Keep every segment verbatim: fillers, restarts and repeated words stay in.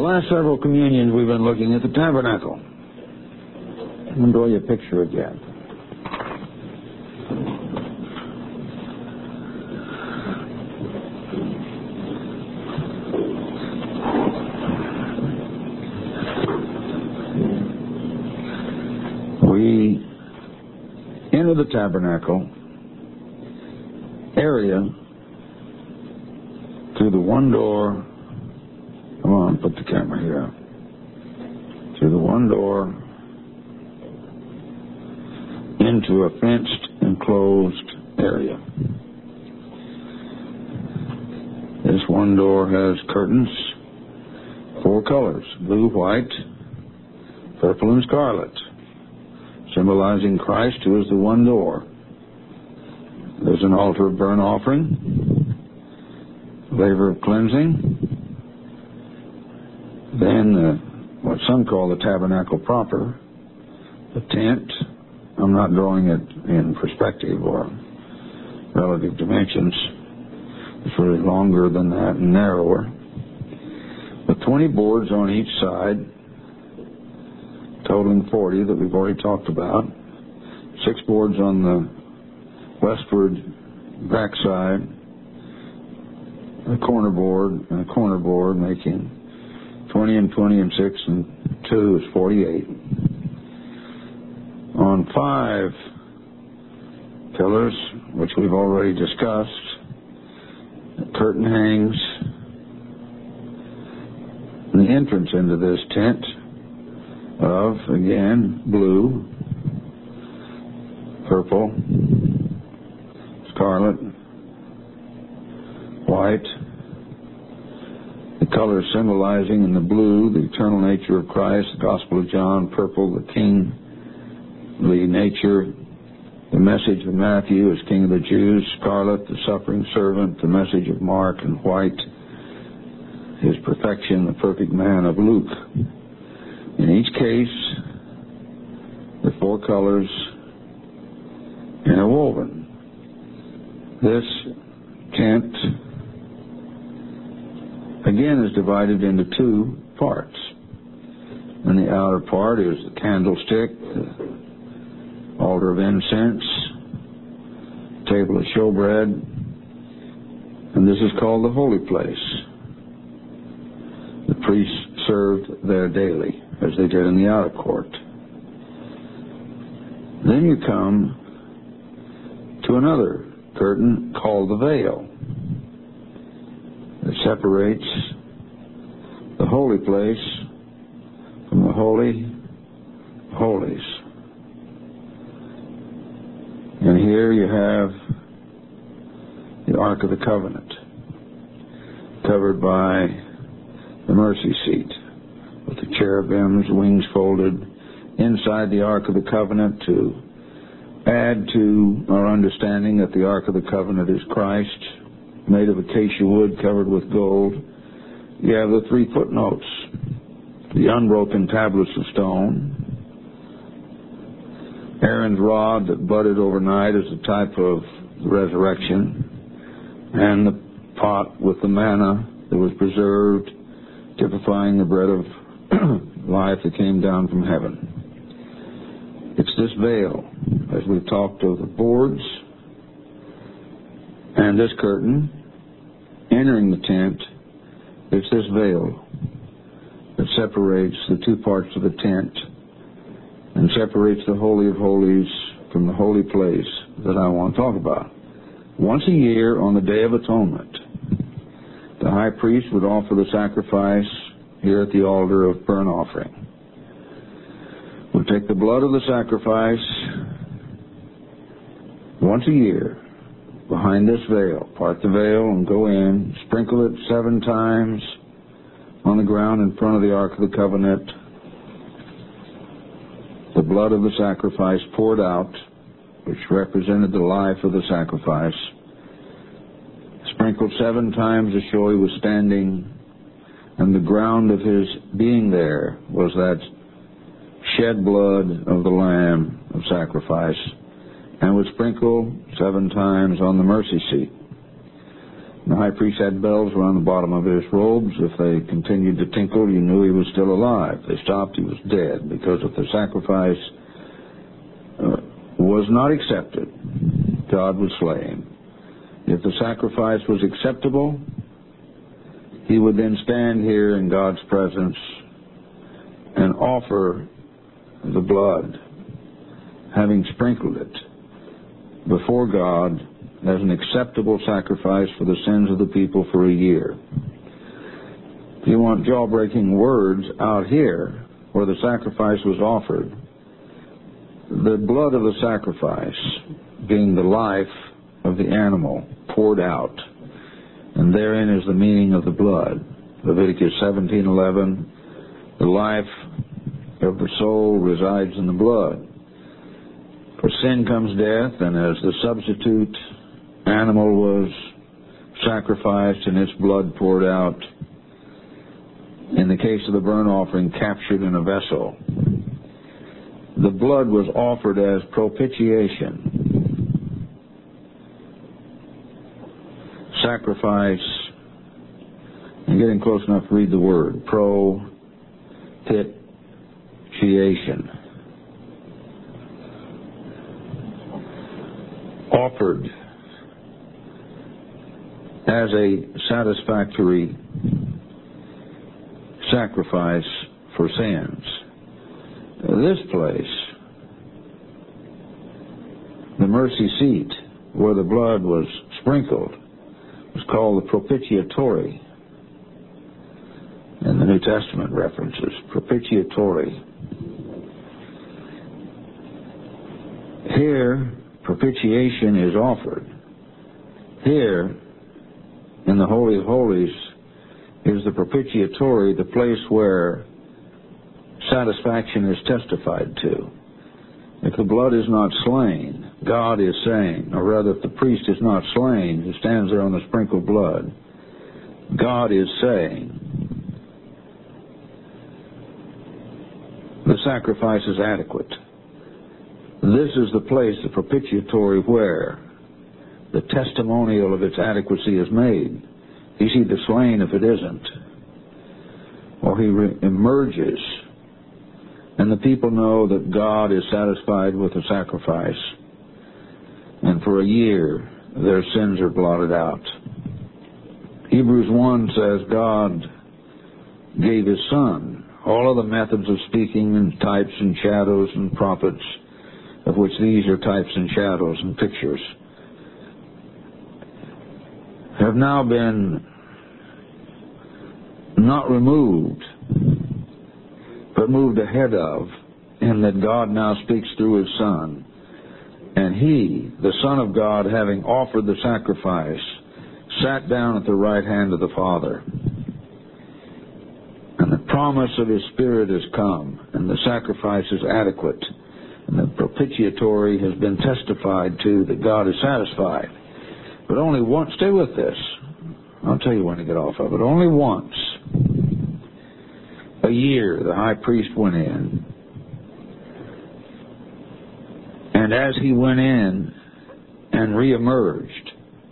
the last several communions we've been looking at the tabernacle. I'm going to draw you a picture again. We enter the tabernacle area through the one door. Come on, put the camera here. Through the one door into a fenced, enclosed area. This one door has curtains, four colors, blue, white, purple, and scarlet, symbolizing Christ, who is the one door. There's an altar of burnt offering, laver of cleansing, then uh, what some call the tabernacle proper, the tent. I'm not drawing it in perspective or relative dimensions. It's really longer than that and narrower. With twenty boards on each side, totaling forty that we've already talked about. Six boards on the westward backside, a corner board and a corner board, making twenty and twenty and six and two is forty-eight. On five pillars, which we've already discussed, a curtain hangs. And the entrance into this tent of, again, blue, purple, scarlet, white, the colors symbolizing in the blue the eternal nature of Christ, the Gospel of John, purple, the kingly nature, the message of Matthew as King of the Jews, scarlet, the suffering servant, the message of Mark, and white, his perfection, the perfect man of Luke. In each case, the four colors interwoven. This tent, again, is divided into two parts. And the outer part is the candlestick, the altar of incense, table of showbread, and this is called the holy place. The priests served there daily, as they did in the outer court. Then you come to another curtain called the veil that separates the holy place from the holy holies. And here you have the Ark of the Covenant, covered by the mercy seat, with the cherubims, wings folded, inside the Ark of the Covenant to add to our understanding that the Ark of the Covenant is Christ, made of acacia wood covered with gold. You have the three footnotes, the unbroken tablets of stone, Aaron's rod that budded overnight as a type of the resurrection, and the pot with the manna that was preserved, typifying the bread of life that came down from heaven. It's this veil, as we've talked of the boards and this curtain entering the tent. It's this veil that separates the two parts of the tent and separates the Holy of Holies from the holy place that I want to talk about. Once a year on the Day of Atonement, the high priest would offer the sacrifice here at the altar of burnt offering. Would take the blood of the sacrifice once a year behind this veil, part the veil and go in, sprinkle it seven times on the ground in front of the Ark of the Covenant. The blood of the sacrifice poured out, which represented the life of the sacrifice, sprinkled seven times to show he was standing, and the ground of his being there was that shed blood of the Lamb of sacrifice, and was sprinkled seven times on the mercy seat. The high priest had bells around the bottom of his robes. If they continued to tinkle, you knew he was still alive. If they stopped, he was dead, because if the sacrifice uh, was not accepted, God would slay him. If the sacrifice was acceptable, he would then stand here in God's presence and offer the blood, having sprinkled it before God as an acceptable sacrifice for the sins of the people for a year. If you want jaw-breaking words, out here, where the sacrifice was offered, the blood of the sacrifice, being the life of the animal, poured out, and therein is the meaning of the blood. Leviticus seventeen eleven, the life of the soul resides in the blood. For sin comes death, and as the substitute animal was sacrificed and its blood poured out, in the case of the burnt offering, captured in a vessel, the blood was offered as propitiation. Sacrifice, and getting close enough to read the word, propitiation. Offered as a satisfactory sacrifice for sins. This place, the mercy seat, where the blood was sprinkled, was called the propitiatory. In the New Testament references, propitiatory. Here, propitiation is offered. Here, in the Holy of Holies, is the propitiatory, the place where satisfaction is testified to. If the blood is not slain, God is saying, or rather if the priest is not slain, who stands there on the sprinkled blood, God is saying, the sacrifice is adequate. This is the place, the propitiatory, where the testimonial of its adequacy is made. He's either slain if it isn't, or he re- emerges, and the people know that God is satisfied with the sacrifice, and for a year their sins are blotted out. Hebrews one says God gave His Son all of the methods of speaking and types and shadows and prophets, of which these are types and shadows and pictures, have now been not removed, but moved ahead of, in that God now speaks through His Son. And He, the Son of God, having offered the sacrifice, sat down at the right hand of the Father. And the promise of His Spirit has come, and the sacrifice is adequate, and the propitiatory has been testified to that God is satisfied. But only once, stay with this, I'll tell you when to get off of it, only once a year the high priest went in, and as he went in and reemerged,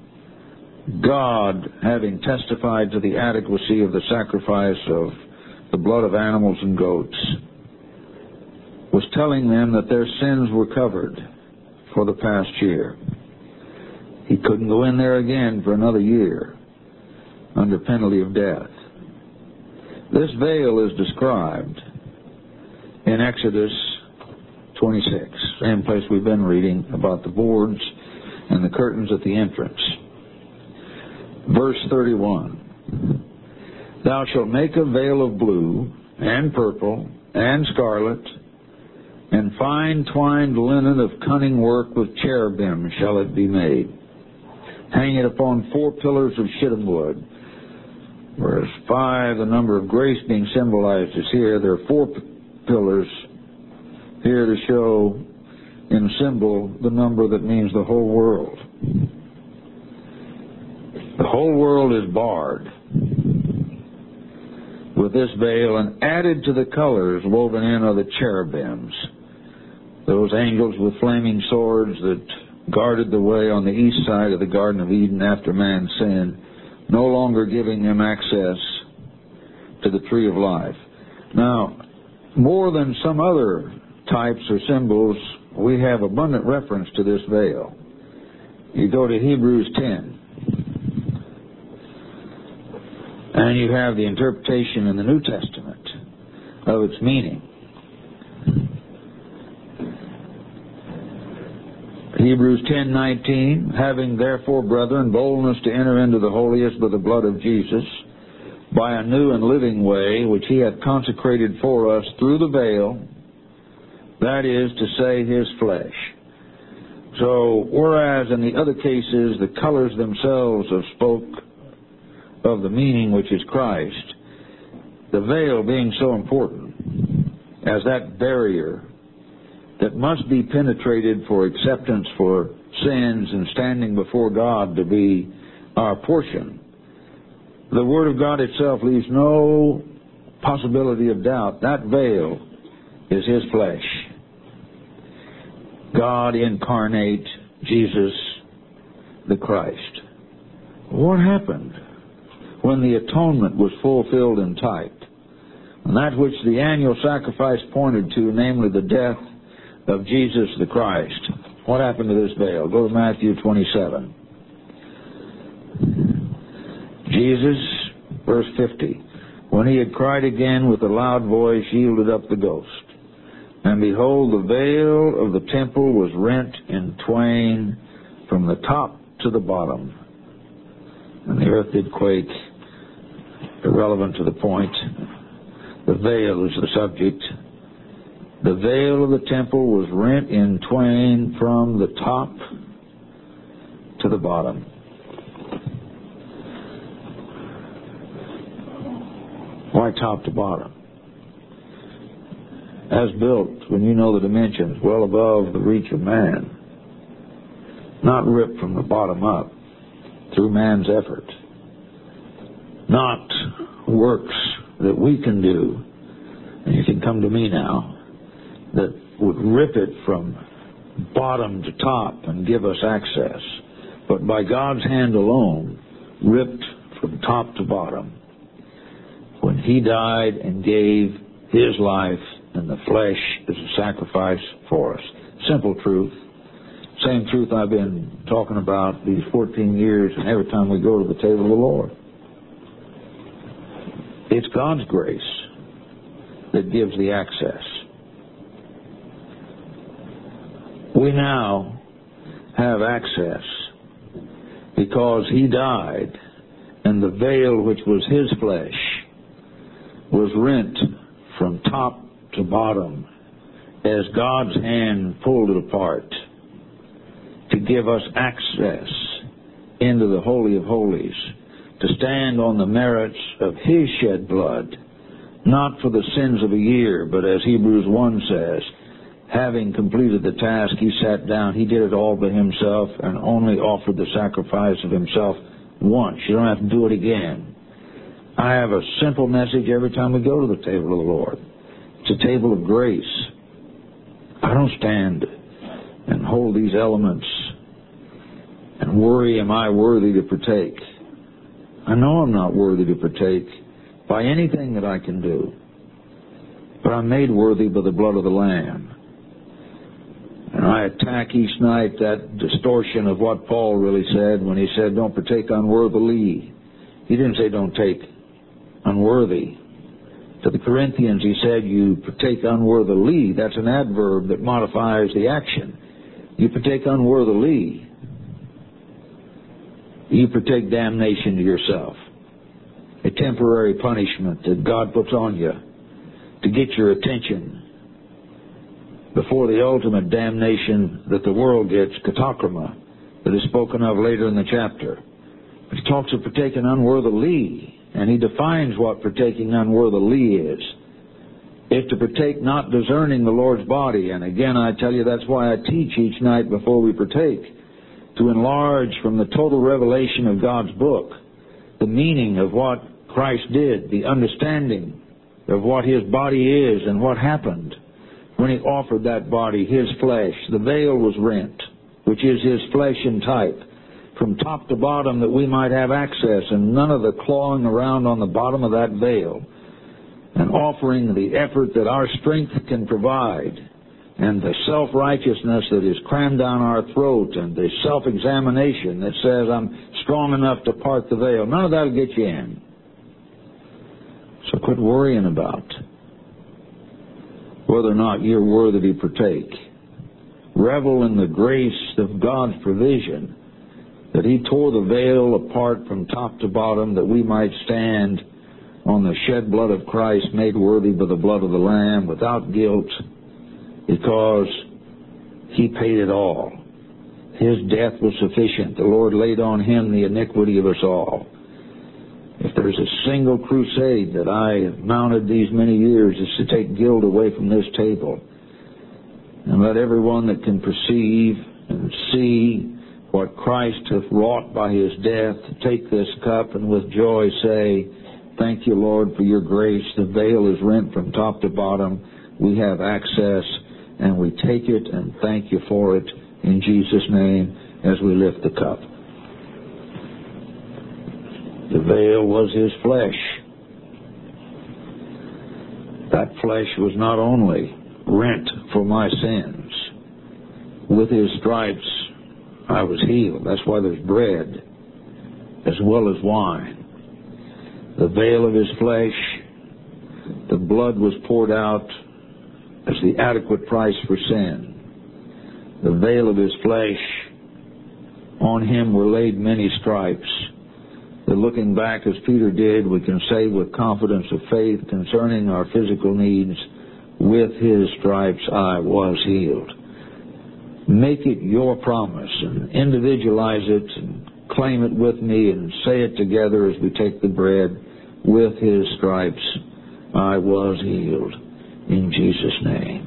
God, having testified to the adequacy of the sacrifice of the blood of animals and goats, was telling them that their sins were covered for the past year. He couldn't go in there again for another year under penalty of death. This veil is described in Exodus twenty-six, same place we've been reading about the boards and the curtains at the entrance. Verse thirty-one, thou shalt make a veil of blue and purple and scarlet, and fine twined linen of cunning work with cherubim shall it be made. Hang it upon four pillars of shittim wood. Whereas five, the number of grace being symbolized is here. There are four p- pillars here to show in symbol the number that means the whole world. The whole world is barred with this veil, and added to the colors woven in are the cherubims, those angels with flaming swords that guarded the way on the east side of the Garden of Eden after man's sin, no longer giving them access to the tree of life. Now, more than some other types or symbols, we have abundant reference to this veil. You go to Hebrews ten, and you have the interpretation in the New Testament of its meaning. Hebrews ten nineteen, having therefore, brethren, boldness to enter into the holiest by the blood of Jesus, by a new and living way, which he hath consecrated for us through the veil, that is to say, his flesh. So, whereas in the other cases the colors themselves have spoke of the meaning which is Christ, the veil being so important as that barrier that must be penetrated for acceptance for sins and standing before God to be our portion, the Word of God itself leaves no possibility of doubt. That veil is his flesh. God incarnate, Jesus the Christ. What happened when the atonement was fulfilled in type? And that which the annual sacrifice pointed to, namely the death of Jesus the Christ. What happened to this veil? Go to Matthew twenty-seven. Jesus, verse fifty, when he had cried again with a loud voice, yielded up the ghost. And behold, the veil of the temple was rent in twain from the top to the bottom. And the earth did quake. Irrelevant to the point. The veil is the subject. The veil of the temple was rent in twain from the top to the bottom. Why top to bottom? As built, when you know the dimensions, well above the reach of man. Not ripped from the bottom up through man's effort. Not works that we can do, and you can come to me now, that would rip it from bottom to top and give us access, but by God's hand alone, ripped from top to bottom, when he died and gave his life in the flesh as a sacrifice for us. Simple truth. Same truth I've been talking about these fourteen years, and every time we go to the table of the Lord. It's God's grace that gives the access. We now have access because he died, and the veil which was his flesh was rent from top to bottom as God's hand pulled it apart to give us access into the Holy of Holies, to stand on the merits of his shed blood, not for the sins of a year, but as Hebrews one says, having completed the task, he sat down. He did it all by himself and only offered the sacrifice of himself once. You don't have to do it again. I have a simple message every time we go to the table of the Lord. It's a table of grace. I don't stand and hold these elements and worry, am I worthy to partake? I know I'm not worthy to partake by anything that I can do, but I'm made worthy by the blood of the Lamb. And I attack each night that distortion of what Paul really said when he said, don't partake unworthily. He didn't say don't take unworthy. To the Corinthians he said you partake unworthily. That's an adverb that modifies the action. You partake unworthily. You partake damnation to yourself. A temporary punishment that God puts on you to get your attention before the ultimate damnation that the world gets, katakrima, that is spoken of later in the chapter. But he talks of partaking unworthily, and he defines what partaking unworthily is. It's to partake not discerning the Lord's body. And again, I tell you, that's why I teach each night before we partake, to enlarge from the total revelation of God's book the meaning of what Christ did, the understanding of what his body is and what happened when he offered that body, his flesh. The veil was rent, which is his flesh in type, from top to bottom that we might have access, and none of the clawing around on the bottom of that veil and offering the effort that our strength can provide, and the self-righteousness that is crammed down our throat, and the self-examination that says I'm strong enough to part the veil. None of that will get you in. So quit worrying about whether or not you're worthy to partake. Revel in the grace of God's provision, that He tore the veil apart from top to bottom, that we might stand on the shed blood of Christ, made worthy by the blood of the Lamb, without guilt, because He paid it all. His death was sufficient. The Lord laid on Him the iniquity of us all. If there's a single crusade that I have mounted these many years, it's to take guilt away from this table, and let everyone that can perceive and see what Christ hath wrought by His death take this cup and with joy say, thank you, Lord, for your grace. The veil is rent from top to bottom. We have access, and we take it and thank you for it in Jesus' name as we lift the cup. The veil was His flesh. That flesh was not only rent for my sins. With His stripes I was healed. That's why there's bread as well as wine. The veil of His flesh, the blood was poured out as the adequate price for sin. The veil of His flesh, on Him were laid many stripes. That looking back as Peter did, we can say with confidence of faith concerning our physical needs, with His stripes I was healed. Make it your promise and individualize it and claim it with me and say it together as we take the bread. With His stripes I was healed. In Jesus' name.